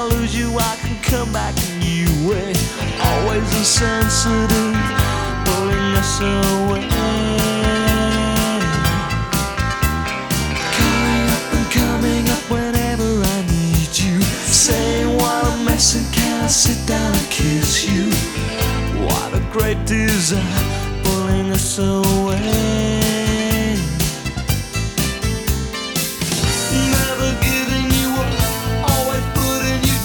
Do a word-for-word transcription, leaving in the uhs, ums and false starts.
lose you, I can come back a new way. Always insensitive, pulling us away. Coming up and coming up whenever I need you. Saying what a mess and can I sit down and kiss you. What a great desire, pulling us away.